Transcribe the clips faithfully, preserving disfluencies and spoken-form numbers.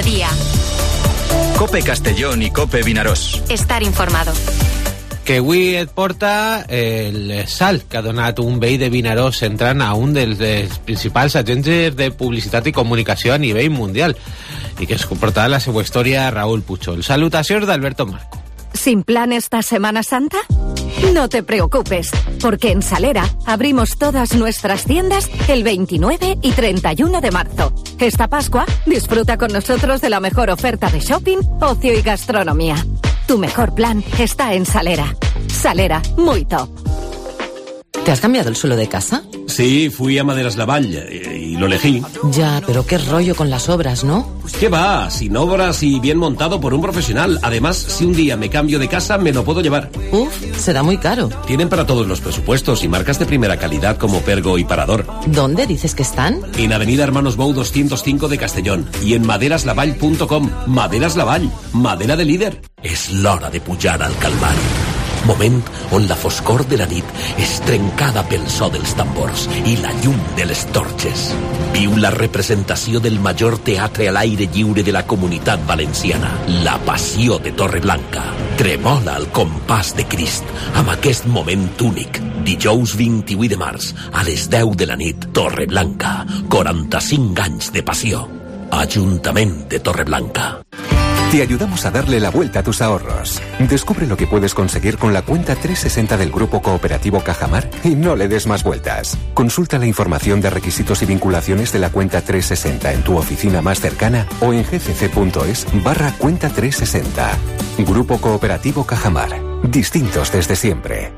Mediodía. Cope Castellón y Cope Vinaròs. Estar informado. Que avui et porta el salt que ha donat un veí de Vinaròs entrant a un dels, dels principals agents de publicitat i comunicació a nivell mundial i que es portarà la seva història a Raúl Puchol. Salutacions d'Alberto Marco. ¿Sin plan esta Semana Santa? No te preocupes, porque en Salera abrimos todas nuestras tiendas el veintinueve y treinta y uno de marzo. Esta Pascua disfruta con nosotros de la mejor oferta de shopping, ocio y gastronomía. Tu mejor plan está en Salera. Salera, muy top. ¿Te has cambiado el suelo de casa? Sí, fui a Maderas Lavall y lo elegí. Ya, pero qué rollo con las obras, ¿no? ¿Qué va? Sin obras y bien montado por un profesional. Además, si un día me cambio de casa, me lo puedo llevar. Uf, será muy caro. Tienen para todos los presupuestos y marcas de primera calidad como Pergo y Parador. ¿Dónde dices que están? En Avenida Hermanos Bou doscientos cinco de Castellón y en maderas lavall punto com. Maderas Lavall, madera de líder. És l'hora de pujar al Calvari. Moment on la foscor de la nit és trencada pel so dels tambors i la llum de les torxes. Viu la representació del major teatre a l'aire lliure de la Comunitat Valenciana, La Passió de Torreblanca. Tremola al compàs de Crist amb aquest moment únic. Dijous vint-i-vuit de març, a les deu de la nit, Torreblanca. quaranta-cinc anys de passió. Ajuntament de Torreblanca. Te ayudamos a darle la vuelta a tus ahorros. Descubre lo que puedes conseguir con la cuenta trescientos sesenta del Grupo Cooperativo Cajamar y no le des más vueltas. Consulta la información de requisitos y vinculaciones de la cuenta trescientos sesenta en tu oficina más cercana o en gcc.es barra cuenta trescientos sesenta. Grupo Cooperativo Cajamar. Distintos desde siempre.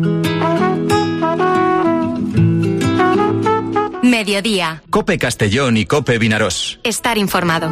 Mediodía. Cope Castellón y Cope Vinaròs. Estar informado.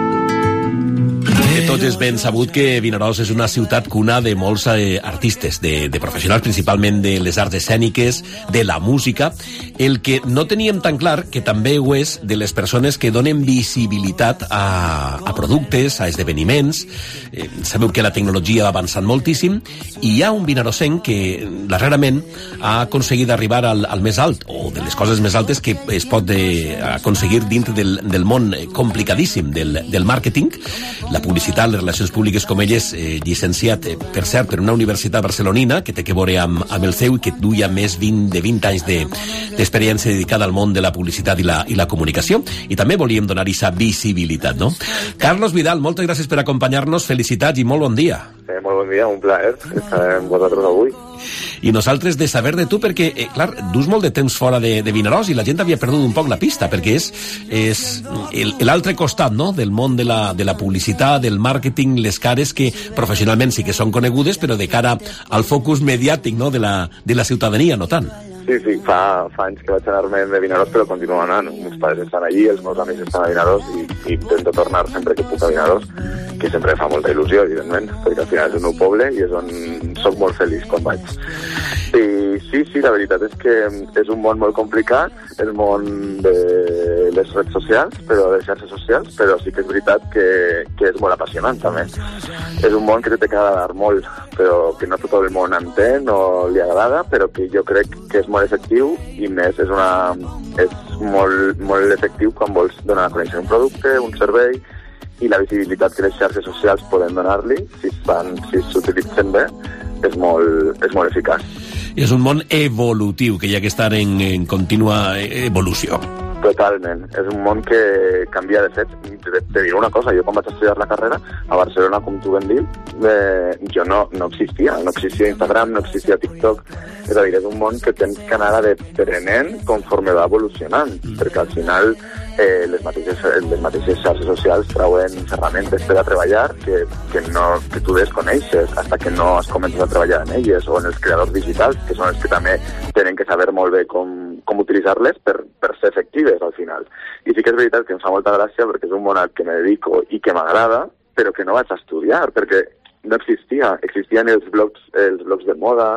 De tots és ben sabut que Vinaròs és una ciutat cuna de molts eh, artistes, de, de professionals, principalment de les arts escèniques, de la música. El que no teníem tan clar, que també ho és, de les persones que donen visibilitat a, a productes, a esdeveniments. Eh, sabeu que la tecnologia va avançant moltíssim i hi ha un vinaròsenc que darrerament ha aconseguit arribar al, al més alt, o de les coses més altes que es pot de, aconseguir dintre del, del món complicadíssim del, del màrqueting, la publicitat, les relacions públiques, com ell és eh, llicenciat, eh, per cert, per una universitat barcelonina que té que veure amb, amb el seu i que duia més vint, de vint anys de, d'experiència dedicada al món de la publicitat i la, i la comunicació, i també volíem donar aquesta visibilitat, no? Carlos Vidal, moltes gràcies per acompanyar-nos, felicitats i molt bon dia. Eh, molt bon dia, un plaer estar amb vosaltres avui. I nosaltres de saber de tu, perquè, eh, clar, dus molt de temps fora de, de Vinaròs i la gent havia perdut un poc la pista, perquè és, és el, l'altre costat, no?, del món de la, de la publicitat, del màrqueting, les cares que professionalment sí que són conegudes, però de cara al focus mediàtic, no?, de la, de la ciutadania, no tant. Sí, sí, fa, fa anys que vaig anar-me de Vinaròs, però continuo anant. Meus pares estan allí, els meus amics estan a Vinaròs i, i intento tornar sempre que puc a Vinaròs, que sempre fa molta il·lusió, evidentment, perquè al final és el meu poble i és on soc molt feliç quan vaig. I sí, sí, la veritat és que és un món molt complicat, el món de les redes socials, però de xarxes socials, però sí que és veritat que, que és molt apassionant, també. És un món que té que agradar molt, però que no tot el món entén o li agrada, però que jo crec que és molt efectiu i més és, una, és molt, molt efectiu quan vols donar a conèixer un producte, un servei, i la visibilitat que les xarxes socials poden donar-li, si fan, si s'utilitzen bé, és molt, és molt eficaç. És un món evolutiu, que hi ha que estar en, en contínua evolució. Totalment. És un món que canvia de fet. Te, te diré una cosa, jo quan vaig estudiar la carrera a Barcelona, com tu ben dius, eh, jo no, no existia. No existia Instagram, no existia TikTok. És a dir, és un món que tens que anar deprenent conforme va evolucionant, perquè al final eh, les, mateixes, les mateixes xarxes socials trauen ferramentes per a treballar que, que, no, que tu desconeixes fins que no has començat a treballar en elles, o en els creadors digitals, que són els que també tenen que saber molt bé com, com utilitzar-les per, per ser efectives al final. I sí que és veritat que em fa molta gràcia perquè és un món al que me dedico i que m'agrada, però que no vaig a estudiar, perquè no existia. Existien els blogs, els blogs de moda,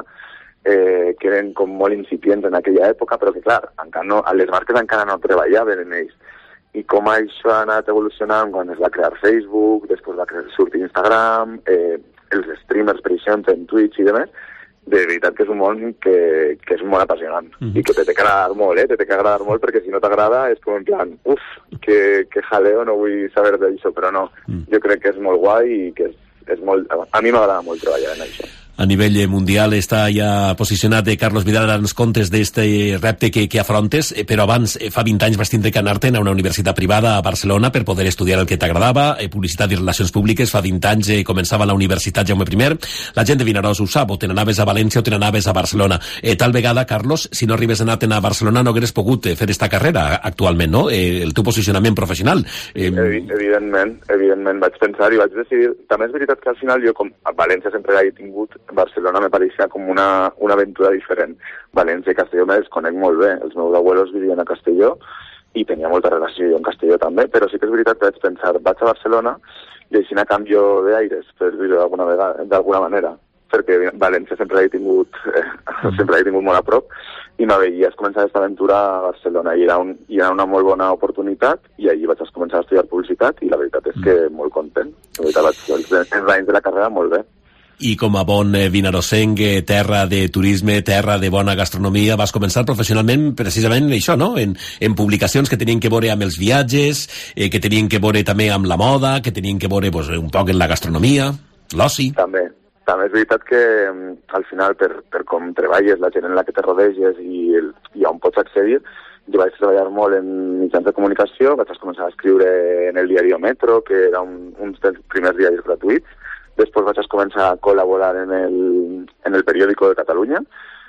eh, que eren com molt incipients en aquella època, però que, clar, encara no, les marques encara no treballaven en ells. I com això ha anat evolucionant quan es va crear Facebook, després va sortir Instagram, eh, els streamers, per exemple, en Twitch i demés, de veritat que és un món que, que és molt apassionant mm -hmm. i que te té que agradar molt, eh? Te té que agradar molt perquè si no t'agrada és com en plan, uf, que, que jaleo, no vull saber d'això, però no, mm. jo crec que és molt guai i que és, és molt... A mi m'agrada molt treballar en això. A nivell mundial està ja posicionat eh, Carlos Vidal en els comptes d'este repte que, que afrontes, eh, però abans, eh, fa vint anys vas tindre que anar-te'n a una universitat privada a Barcelona per poder estudiar el que t'agradava, eh, publicitat i relacions públiques. Fa vint anys eh, començava la Universitat Jaume I. La gent de Vinaròs ho sap, o te n'anaves a València o te n'anaves a Barcelona. Eh, tal vegada, Carlos, si no arribes a anar-te'n a Barcelona no hagueres pogut eh, fer esta carrera actualment, no? Eh, el teu posicionament professional. Eh... Evidentment, evidentment vaig pensar i vaig decidir. També és veritat que al final jo, com a València sempre he tingut, Barcelona me pareixia com una, una aventura diferent. València i Castelló me les conec molt bé. Els meus abuelos vivien a Castelló i tenia molta relació jo en Castelló també, però sí que és veritat que vaig pensar, vaig a Barcelona i així a canvio d'aires, per dir-ho d'alguna vegada, d'alguna manera, perquè València sempre l'he tingut, eh, sempre l'he tingut molt a prop i m'aveies començar aquesta aventura a Barcelona i era, un, i era una molt bona oportunitat i allí vaig començar a estudiar publicitat i la veritat és que molt content. La veritat vaig els, els anys de la carrera molt bé. I com a bon eh, vinarosenc, eh, terra de turisme, terra de bona gastronomia, vas començar professionalment precisament això, no? En, en publicacions que tenien que veure amb els viatges, eh, que tenien que veure també amb la moda, que tenien que veure pues, un poc en la gastronomia, l'oci. També. També és veritat que al final, per, per com treballes, la gent en la que te rodeges i, el, i on pots accedir, jo vaig treballar molt en mitjans de comunicació, vaig començar a escriure en el diari Metro, que era un, un dels primers diaris gratuïts. Després vaig començar a col·laborar en el, en el periòdico de Catalunya,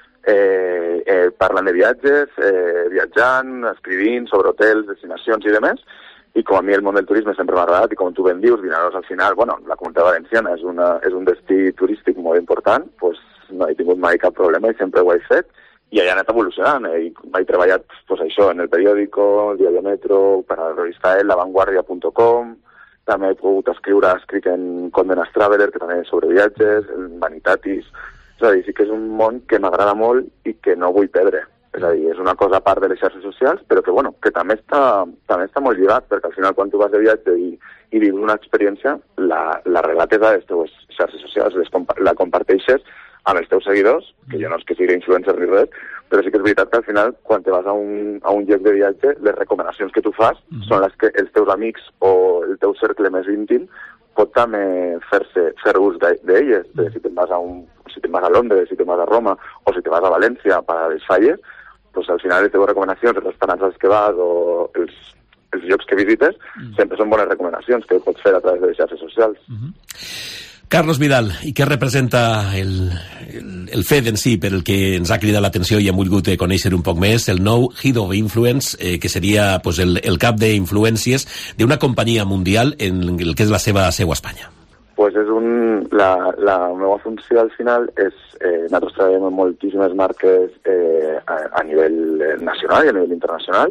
eh, eh, parlant de viatges, eh, viatjant, escrivint sobre hotels, destinacions i demés, i com a mi el món del turisme sempre m'ha agradat, i com tu ben dius, Vinaròs al final, bueno, la Comunitat Valenciana és, una, és un destí turístic molt important, doncs no he tingut mai cap problema i sempre ho he fet, i allà he anat evolucionant, eh, i vaig treballar pues, això, en el periòdico, el diari Metro, per a la revista El, la vanguardia punt com, també he pogut escriure, escric en Condenas Traveler, que també és sobre viatges, en Vanitatis. És a dir, sí que és un món que m'agrada molt i que no vull perdre. És a dir, és una cosa a part de les xarxes socials, però que, bueno, que també està, també està molt lligat, perquè al final quan tu vas de viatge i, i vius una experiència, la, la relates a les teves xarxes socials, les compa la comparteixes amb els teus seguidors, que jo no és que sigui influencer ni res, però sí que és veritat que al final, quan te vas a un, a un lloc de viatge, les recomanacions que tu fas mm -hmm. són les que els teus amics o el teu cercle més íntim pot també fer-se fer ús d'elles. De, de si te'n vas a un, si te'n vas a Londres, si te'n vas a Roma o si te vas a València per a les falles, doncs al final les teves recomanacions, els restaurants als que vas o els, els llocs que visites, mm -hmm. sempre són bones recomanacions que pots fer a través de les xarxes socials. Mm -hmm. Carlos Vidal, i què representa el, el, el fet en si per el que ens ha cridat l'atenció i hem volgut conèixer un poc més, el nou Head of Influence, eh, que seria pues, el, el cap d'influències d'una companyia mundial en el que és la seva seu a Espanya? Pues és un, la, la meva funció al final és, eh, nosaltres treballem amb moltíssimes marques eh, a, a nivell nacional i a nivell internacional,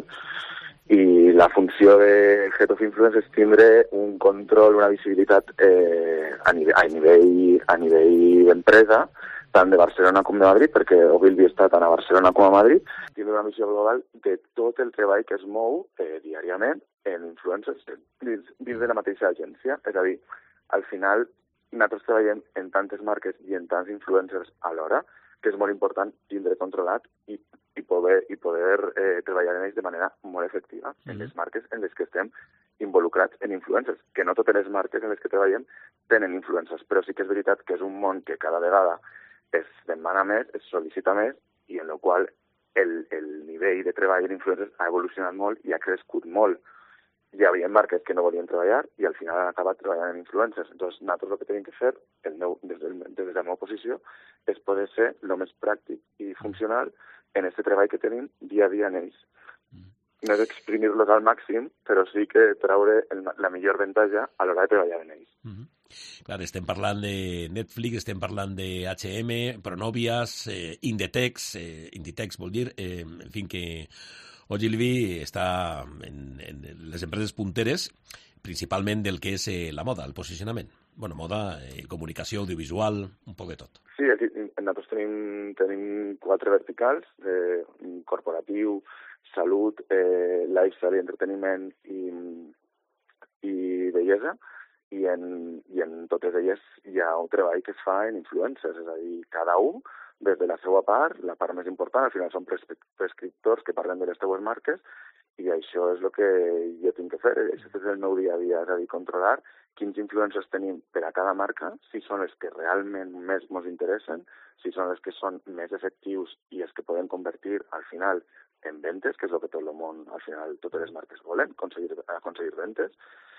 i la funció de Head of Influence és tindre un control, una visibilitat eh, a nivell, a nivell, a nivell d'empresa, tant de Barcelona com de Madrid, perquè Ogilvy està tant a Barcelona com a Madrid, tindre una visió global de tot el treball que es mou eh, diàriament en influencers dins, dins de la mateixa agència. És a dir, al final, nosaltres treballem en tantes marques i en tants influencers alhora, que és molt important tindre controlat i i poder, i poder eh, treballar en ells de manera molt efectiva mm-hmm. en les marques en les que estem involucrats en influencers, que no totes les marques en les que treballem tenen influencers, però sí que és veritat que és un món que cada vegada es demana més, es sol·licita més, i en el qual el, el nivell de treball en influencers ha evolucionat molt i ha crescut molt. Hi havia marques que no volien treballar i al final han acabat treballant en influencers. Doncs nosaltres el que tenim que fer, el meu, des, del, des de la meva posició, és poder ser el més pràctic i funcional en aquest treball que tenim dia a dia en ells. No és exprimir-los al màxim, però sí que traure el, la millor avantatge a l'hora de treballar en ells. Mm -hmm. Clar, estem parlant de Netflix, estem parlant de H and M, Pronovias, eh, Inditex, eh, Inditex vol dir, eh, en fi, que Ogilvy està en, en les empreses punteres, principalment del que és eh, la moda, el posicionament. Bueno, moda, eh, comunicació, audiovisual, un poc de tot. Sí, nosaltres tenim, tenim quatre verticals, eh, corporatiu, salut, eh, lifestyle i entreteniment i, i bellesa, i en, i en totes elles hi ha un treball que es fa en influencers, és a dir, cada un des de la seva part, la part més important, al final són prescriptors que parlen de les teues marques, i això és el que jo tinc que fer, això és el meu dia a dia, és a dir, controlar quins influencers tenim per a cada marca, si són els que realment més ens interessen, si són els que són més efectius i els que poden convertir al final en ventes, que és el que tot el món, al final, totes les marques volen, aconseguir, aconseguir ventes,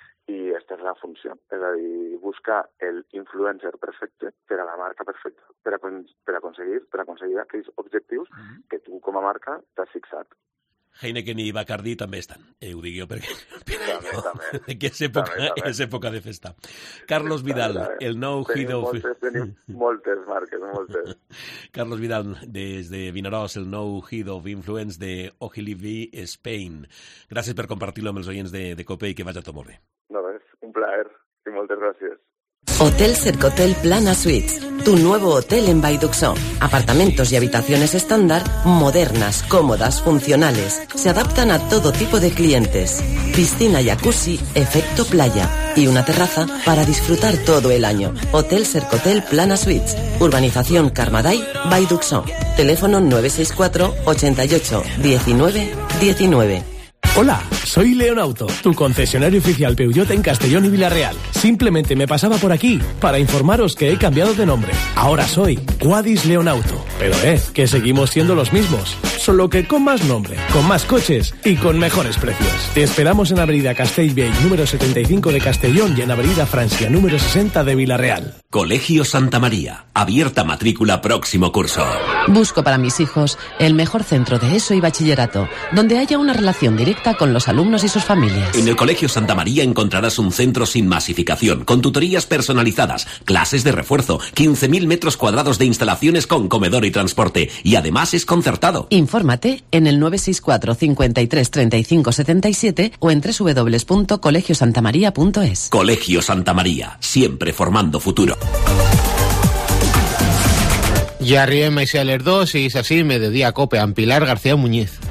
i aquesta és la funció, és a dir, buscar el influencer perfecte per a la marca perfecta, per, a, per, aconseguir, per aconseguir aquells objectius mm-hmm. que tu com a marca t'has fixat. Heineken i Bacardi també estan, eh, ho dic jo perquè, també, no, també. que és època, també, també. és època de festa. Carlos Vidal, també, el nou Head of... Moltes, tenim moltes marques, moltes. Carlos Vidal, des de Vinaròs, el nou Head of Influence de Ogilvy Spain. Gràcies per compartir-lo amb els oients de, de COPE i que vagi tot molt bé. No, és un plaer i moltes gràcies. Hotel Cercotel Plana Suites, tu nuevo hotel en Baiduxó. Apartamentos y habitaciones estándar, modernas, cómodas, funcionales. Se adaptan a todo tipo de clientes. Piscina, jacuzzi, efecto playa y una terraza para disfrutar todo el año. Hotel Cercotel Plana Suites, Urbanización Carmaday, Baiduxó. Teléfono nueve seis cuatro, ochenta y ocho, diecinueve, diecinueve. Hola, soy Leonauto, tu concesionario oficial Peugeot en Castellón y Villarreal. Simplemente me pasaba por aquí para informaros que he cambiado de nombre. Ahora soy Quadis Leonauto. Pero eh, que seguimos siendo los mismos, solo que con más nombre, con más coches y con mejores precios. Te esperamos en Avenida Castellbell número setenta y cinco de Castellón y en Avenida Francia número sesenta de Villarreal. Colegio Santa María, abierta matrícula próximo curso. Busco para mis hijos el mejor centro de ESO y bachillerato, donde haya una relación directa con los alumnos y sus familias. En el Colegio Santa María encontrarás un centro sin masificación, con tutorías personalizadas, clases de refuerzo, quince mil metros cuadrados de instalaciones con comedor y transporte, y además es concertado. Infórmate en el nueve seis cuatro, cincuenta y tres, treinta y cinco, setenta y siete o en doble u doble u doble u punto colegio santa maría punto es. Colegio Santa María, siempre formando futuro. Ja arribem així a les dos i és així Mediodía Cope amb Pilar García Muñiz.